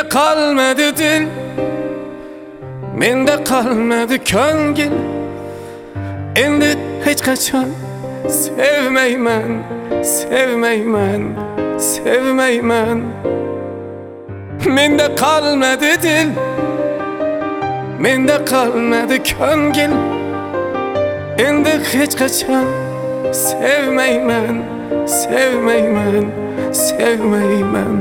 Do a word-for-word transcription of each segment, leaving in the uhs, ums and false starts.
qolmadi dil, menda qolmadi ko'ngil. Endi hech qachon sevmayman, sevmayman, sevmayman. Menda qolmadi dil, menda qolmadi ko'ngil. Endi hech qachon sevmayman, sevmayman, sevmayman.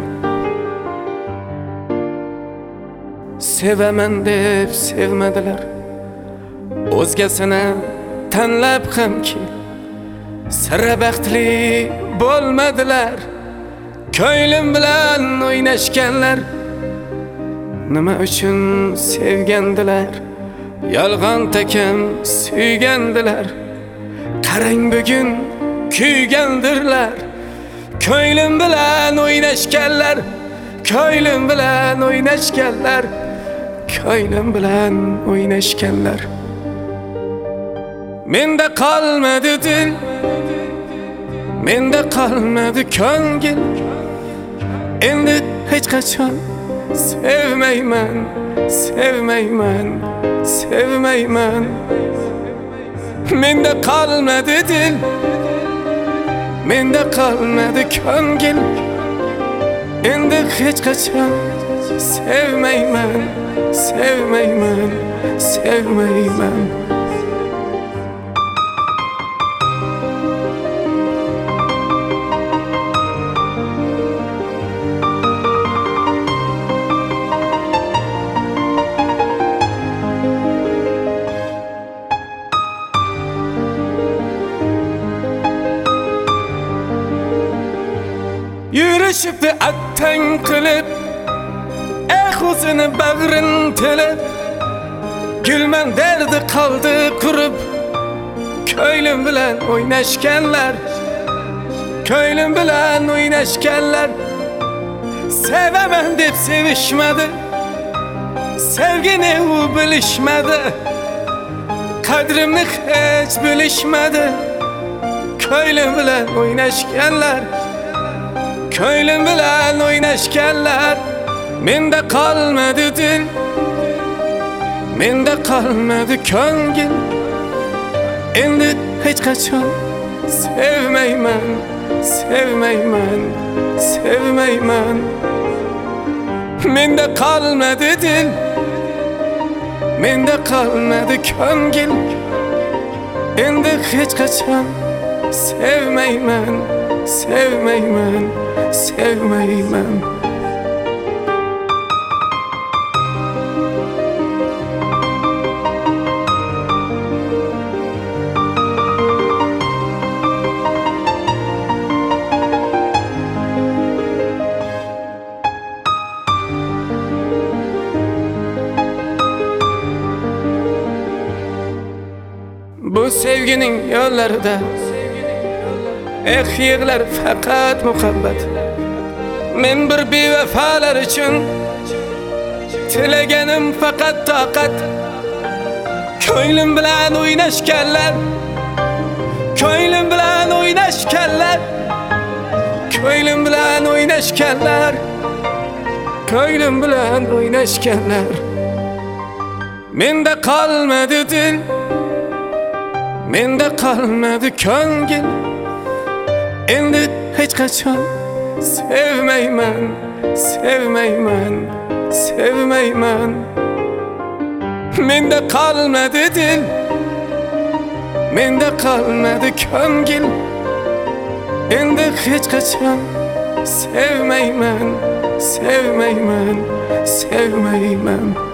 Sevaman deb sevmadilar, o'zgasini tanlab hamki sira baxtli bo'lmadilar. Ko'nglim bilan o'ynashganlar nima uchun sevgandilar? Yolg'on takam suygandilar. Qarang bugun kuygandirlar. Ko'nglim bilan o'ynashganlar, ko'nglim bilan o'ynashganlar, ko'nglim bilan o'ynashganlar. Menda qolmadi dil, menda qolmadi ko'ngil. Endi hech qachon sevmayman, sevmayman, sevmayman. Menda qolmadi dil, menda qolmadi ko'ngil. Endi hech qachon sevmayman, sevmayman, sevmayman. Yürüşüp attang qilib, eh o'zini bag'rin tilib, gulman derdi qoldi qurib. Ko'nglim bilan o'ynashganlar, ko'nglim bilan o'ynashganlar. Sevaman deb sevishmadi, sevgini u bilishmadi. Qadrimni hech bilishmadi. Ko'nglim bilan o'ynashganlar, ko'nglim bilan o'ynashganlar. Menda qolmadi dil, menda qolmadi ko'ngil. Endi hech qachon sevmayman, sevmayman, sevmayman. Menda qolmadi dil, menda qolmadi ko'ngil. Endi hech qachon sevmayman, sevmayman, sevmayman. Bu sevginin yollarida eh yig'lar faqat muhabbat. Men bir bevafalar uchun tilaganim faqat toqat. Ko'nglim bilan o'ynashganlar, ko'nglim bilan o'ynashganlar, ko'nglim bilan o'ynashganlar, ko'nglim bilan o'ynashganlar. Menda qolmadi dil, menda qolmadi ko'ngil. Endi hech qachon sevmayman, sevmayman, sevmayman. Menda qolmadi dil, menda qolmadi ko'ngil. Endi hech qachon sevmayman, sevmayman, sevmayman.